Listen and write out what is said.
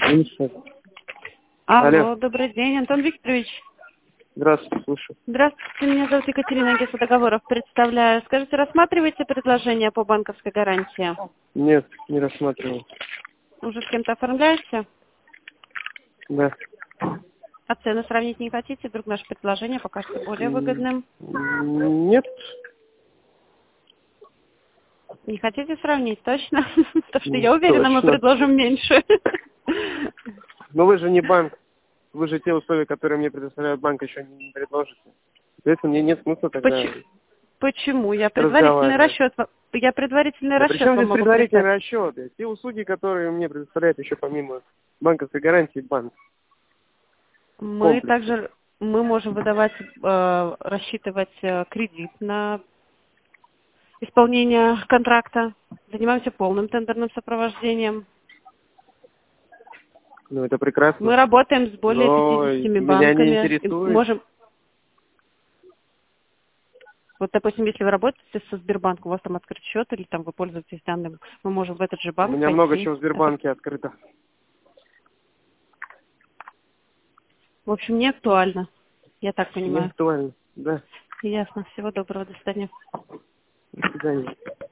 Алло, добрый день, Антон Викторович. Здравствуйте, слушаю. Здравствуйте, меня зовут Екатерина, агентство договоров представляю. Скажите, рассматриваете предложение по банковской гарантии? Нет, не рассматривал. Уже с кем-то оформляете? Да. А цену сравнить не хотите? Вдруг наше предложение покажется более выгодным? Нет. Не хотите сравнить, точно? Потому что я уверена, мы Точно. предложим меньше. Но вы же не банк. Вы же те условия, которые мне предоставляет банк, еще не предложите. Соответственно, мне нет смысла тогда Почему? Я предварительный разговаривать. расчет. Я предварительный Да расчет причем вам здесь могу предварительный прислать. расчет? Те услуги, которые мне предоставляет еще помимо банковской гарантии банк. Мы Комплекс. также можем выдавать, рассчитывать кредит на исполнение контракта. Занимаемся полным тендерным сопровождением. Ну, это прекрасно. Мы работаем с более Но 50 меня не банками. И интересует. можем, вот, допустим, если вы работаете со Сбербанком, у вас там открыт счет или там вы пользуетесь данным, мы можем в этот же У банк меня много пойти. чего в Сбербанке открыто. В общем, не актуально. Я так Не понимаю. актуально. Да. Ясно. Всего доброго. До свидания. До свидания.